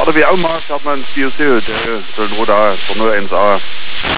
hadde vi òg mat at man spiste ut. Så det var da for noe en sa